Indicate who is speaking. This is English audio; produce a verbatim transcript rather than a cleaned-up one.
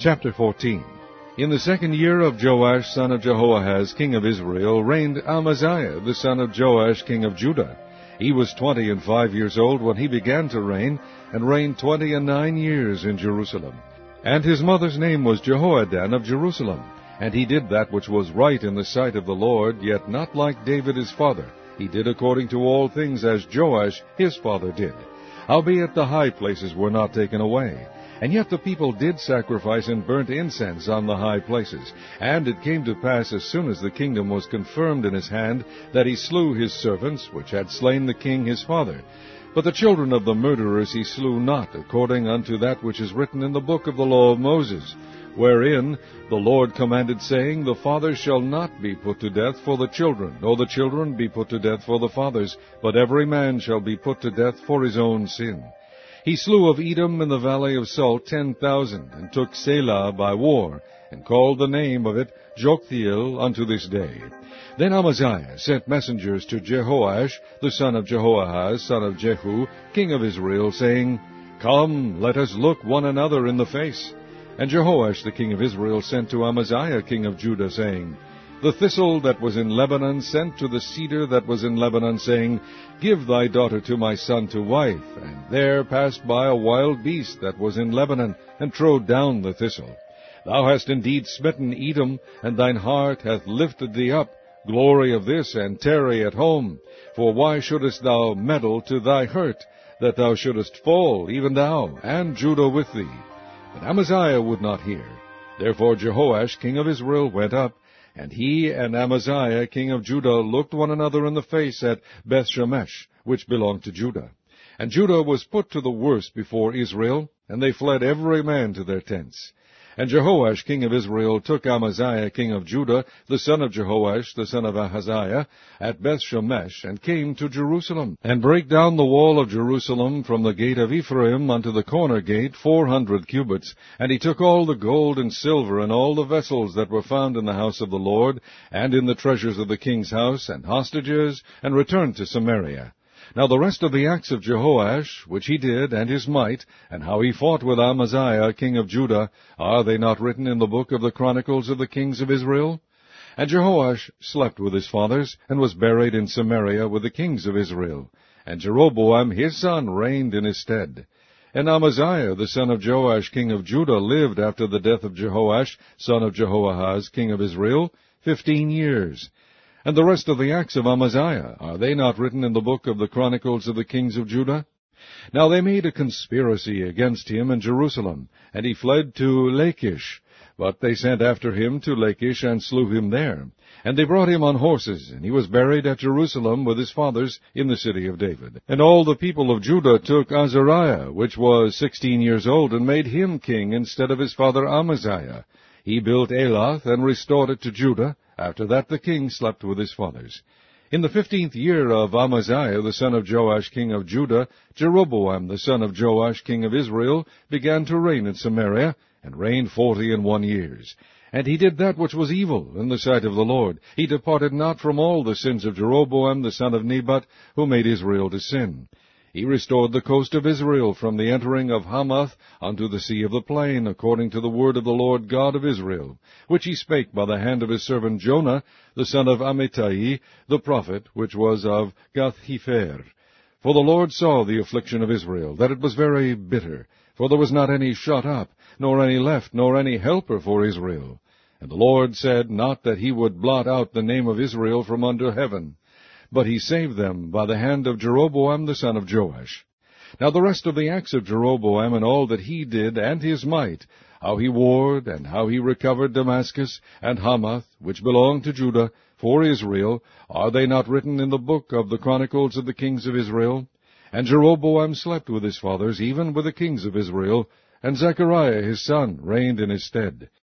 Speaker 1: Chapter fourteen. In the second year of Joash son of Jehoahaz king of Israel reigned Amaziah the son of Joash king of Judah. He was twenty and five years old when he began to reign, and reigned twenty and nine years in Jerusalem. And his mother's name was Jehoaddan of Jerusalem. And he did that which was right in the sight of the Lord, yet not like David his father. He did according to all things as Joash his father did. Howbeit the high places were not taken away. And yet the people did sacrifice and burnt incense on the high places. And it came to pass, as soon as the kingdom was confirmed in his hand, that he slew his servants, which had slain the king his father. But the children of the murderers he slew not, according unto that which is written in the book of the law of Moses, wherein the Lord commanded, saying, The fathers shall not be put to death for the children, nor the children be put to death for the fathers, but every man shall be put to death for his own sin. He slew of Edom in the valley of Salt ten thousand, and took Selah by war, and called the name of it Joktheel unto this day. Then Amaziah sent messengers to Jehoash, the son of Jehoahaz, son of Jehu, king of Israel, saying, Come, let us look one another in the face. And Jehoash the king of Israel sent to Amaziah king of Judah, saying, The thistle that was in Lebanon sent to the cedar that was in Lebanon, saying, Give thy daughter to my son to wife. And there passed by a wild beast that was in Lebanon, and trode down the thistle. Thou hast indeed smitten Edom, and thine heart hath lifted thee up. Glory of this, and tarry at home. For why shouldest thou meddle to thy hurt, that thou shouldest fall, even thou, and Judah with thee? But Amaziah would not hear. Therefore Jehoash king of Israel went up, and he and Amaziah king of Judah looked one another in the face at Bethshemesh, which belonged to Judah. And Judah was put to the worse before Israel, and they fled every man to their tents. And Jehoash king of Israel took Amaziah king of Judah, the son of Jehoash, the son of Ahaziah, at Bethshemesh, and came to Jerusalem, and brake down the wall of Jerusalem from the gate of Ephraim unto the corner gate four hundred cubits. And he took all the gold and silver, and all the vessels that were found in the house of the Lord, and in the treasures of the king's house, and hostages, and returned to Samaria. Now the rest of the acts of Jehoash, which he did, and his might, and how he fought with Amaziah king of Judah, are they not written in the book of the Chronicles of the kings of Israel? And Jehoash slept with his fathers, and was buried in Samaria with the kings of Israel. And Jeroboam his son reigned in his stead. And Amaziah the son of Joash king of Judah lived after the death of Jehoash son of Jehoahaz king of Israel fifteen years. And the rest of the acts of Amaziah, are they not written in the book of the Chronicles of the kings of Judah? Now they made a conspiracy against him in Jerusalem, and he fled to Lachish. But they sent after him to Lachish, and slew him there. And they brought him on horses, and he was buried at Jerusalem with his fathers in the city of David. And all the people of Judah took Azariah, which was sixteen years old, and made him king instead of his father Amaziah. He built Elath, and restored it to Judah. After that the king slept with his fathers. In the fifteenth year of Amaziah the son of Joash king of Judah, Jeroboam the son of Joash king of Israel began to reign in Samaria, and reigned forty and one years. And he did that which was evil in the sight of the Lord. He departed not from all the sins of Jeroboam the son of Nebat, who made Israel to sin. He restored the coast of Israel from the entering of Hamath unto the sea of the plain, according to the word of the Lord God of Israel, which he spake by the hand of his servant Jonah, the son of Amittai, the prophet, which was of Gath-hepher. For the Lord saw the affliction of Israel, that it was very bitter, for there was not any shut up, nor any left, nor any helper for Israel. And the Lord said not that he would blot out the name of Israel from under heaven, but he saved them by the hand of Jeroboam the son of Joash. Now the rest of the acts of Jeroboam, and all that he did, and his might, how he warred, and how he recovered Damascus, and Hamath, which belonged to Judah, for Israel, are they not written in the book of the Chronicles of the kings of Israel? And Jeroboam slept with his fathers, even with the kings of Israel, and Zechariah his son reigned in his stead.